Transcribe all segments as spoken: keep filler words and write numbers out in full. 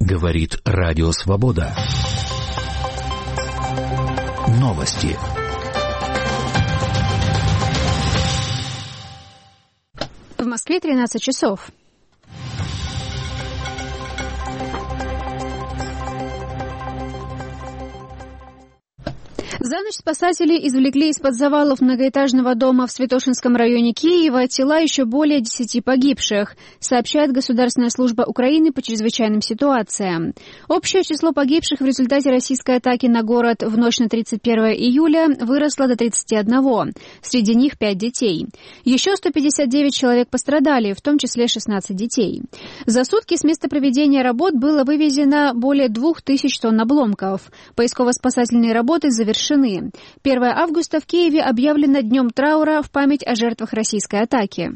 Говорит Радио Свобода. Новости. В Москве тринадцать часов. За ночь спасатели извлекли из-под завалов многоэтажного дома в Святошинском районе Киева тела еще более десяти погибших, сообщает Государственная служба Украины по чрезвычайным ситуациям. Общее число погибших в результате российской атаки на город в ночь на тридцать первое июля выросло до тридцати одного. Среди них пять детей. Еще сто пятьдесят девять человек пострадали, в том числе шестнадцать детей. За сутки с места проведения работ было вывезено более двух тысяч тонн обломков. Поисково-спасательные работы завершены. первое августа в Киеве объявлено днем траура в память о жертвах российской атаки.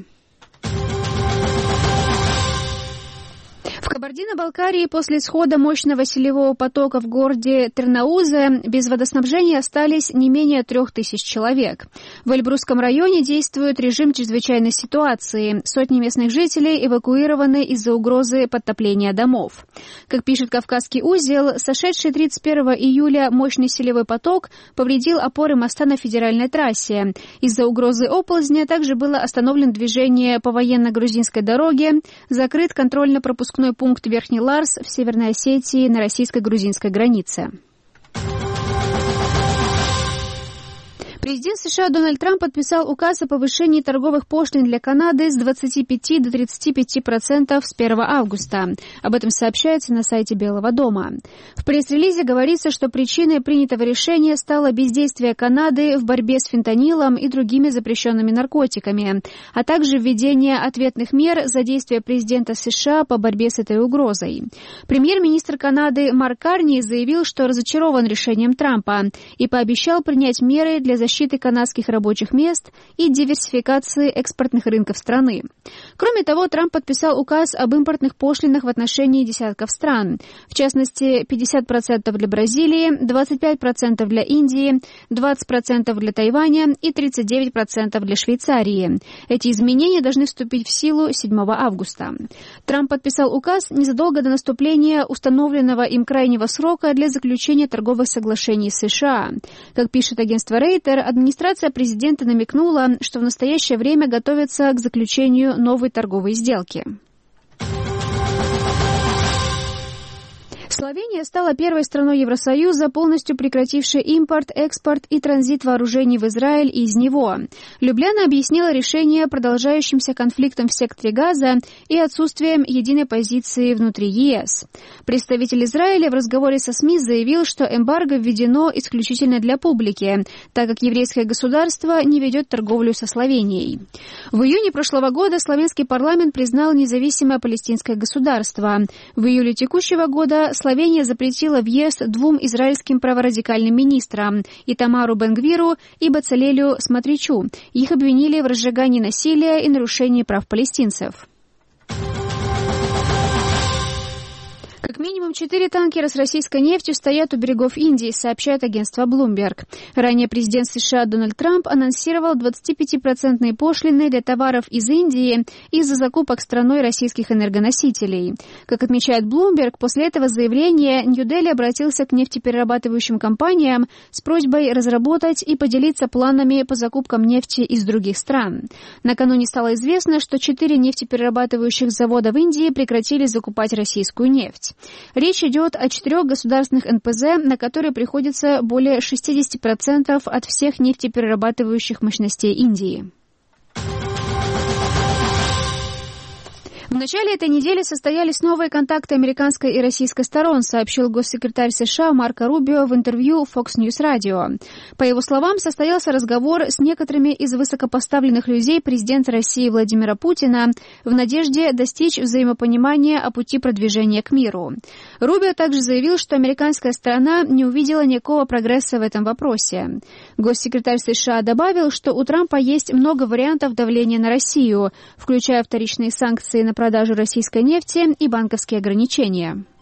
В Кабардино-Балкарии после схода мощного селевого потока в городе Тернаузе без водоснабжения остались не менее трех тысяч человек. В Эльбрусском районе действует режим чрезвычайной ситуации. Сотни местных жителей эвакуированы из-за угрозы подтопления домов. Как пишет Кавказский узел, сошедший тридцать первого июля мощный селевой поток повредил опоры моста на федеральной трассе. Из-за угрозы оползня также было остановлено движение по военно-грузинской дороге, закрыт контрольно-пропускной пункт Верхний Ларс в Северной Осетии на российско-грузинской границе. Президент США Дональд Трамп подписал указ о повышении торговых пошлин для Канады с двадцати пяти до тридцати пяти процентов с первого августа. Об этом сообщается на сайте Белого дома. В пресс-релизе говорится, что причиной принятого решения стало бездействие Канады в борьбе с фентанилом и другими запрещенными наркотиками, а также введение ответных мер за действия президента США по борьбе с этой угрозой. Премьер-министр Канады Марк Карни заявил, что разочарован решением Трампа и пообещал принять меры для защиты защиты канадских рабочих мест и диверсификации экспортных рынков страны. Кроме того, Трамп подписал указ об импортных пошлинах в отношении десятков стран, в частности, пятьдесят процентов для Бразилии, двадцать пять процентов для Индии, двадцать процентов для Тайваня и тридцать девять процентов для Швейцарии. Эти изменения должны вступить в силу седьмого августа. Трамп подписал указ незадолго до наступления установленного им крайнего срока для заключения торговых соглашений с США. Как пишет агентство Рейтер, администрация президента намекнула, что в настоящее время готовится к заключению новой торговой сделки. Словения стала первой страной Евросоюза, полностью прекратившей импорт, экспорт и транзит вооружений в Израиль и из него. Любляна объяснила решение продолжающимся конфликтом в секторе Газа и отсутствием единой позиции внутри ЕС. Представитель Израиля в разговоре со СМИ заявил, что эмбарго введено исключительно для публики, так как еврейское государство не ведет торговлю со Словенией. В июне прошлого года словенский парламент признал независимое палестинское государство. В июле текущего года Словения запретила въезд двум израильским праворадикальным министрам – Итамару Бен-Гвиру и Бацалелю Смотричу. Их обвинили в разжигании насилия и нарушении прав палестинцев. Как минимум четыре танкера с российской нефтью стоят у берегов Индии, сообщает агентство Bloomberg. Ранее президент США Дональд Трамп анонсировал двадцатипятипроцентные пошлины для товаров из Индии из-за закупок страной российских энергоносителей. Как отмечает Bloomberg, после этого заявления Нью-Дели обратился к нефтеперерабатывающим компаниям с просьбой разработать и поделиться планами по закупкам нефти из других стран. Накануне стало известно, что четыре нефтеперерабатывающих завода в Индии прекратили закупать российскую нефть. Речь идет о четырех государственных эн пэ зэ, на которые приходится более шестьдесят процентов от всех нефтеперерабатывающих мощностей Индии. В начале этой недели состоялись новые контакты американской и российской сторон, сообщил госсекретарь США Марко Рубио в интервью Fox News Radio. По его словам, состоялся разговор с некоторыми из высокопоставленных людей президента России Владимира Путина в надежде достичь взаимопонимания о пути продвижения к миру. Рубио также заявил, что американская сторона не увидела никакого прогресса в этом вопросе. Госсекретарь США добавил, что у Трампа есть много вариантов давления на Россию, включая вторичные санкции на продажу российской нефти и банковские ограничения.